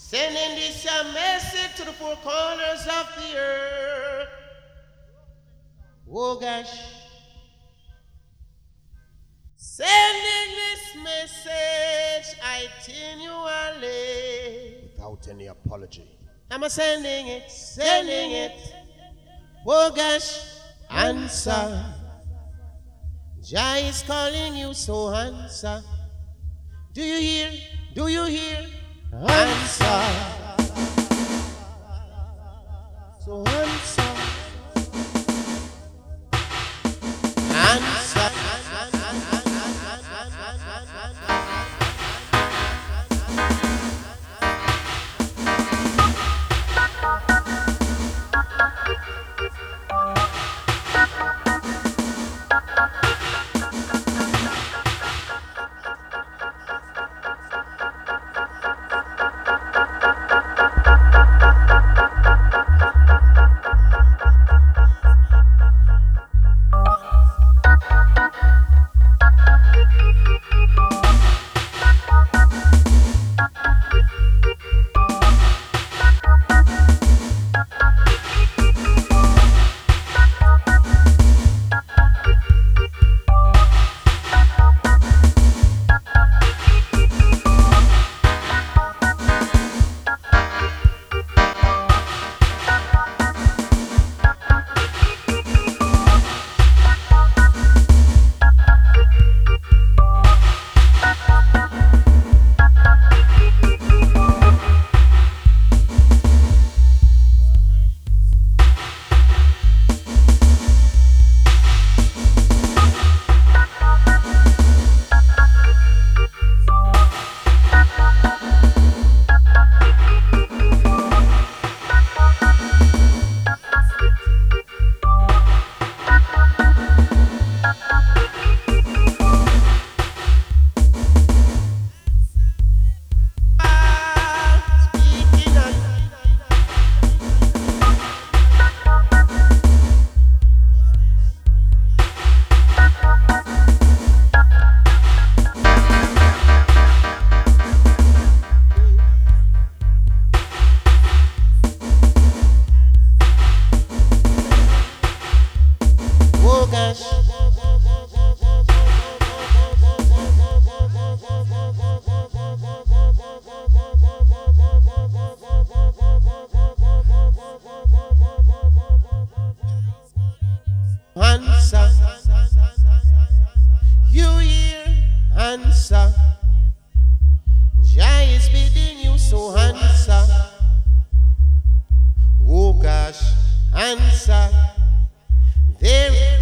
Sending this a message to the four corners of the earth. Oh gosh. Sending this message itinerally. Without any apology. I'm sending it. Oh gosh, answer. Jah is calling you, so answer. Do you hear? Do you hear? Answer. So answer. Answer. Answer. You hear? Answer. Jah is bidding you, so answer. Oh gosh, answer. There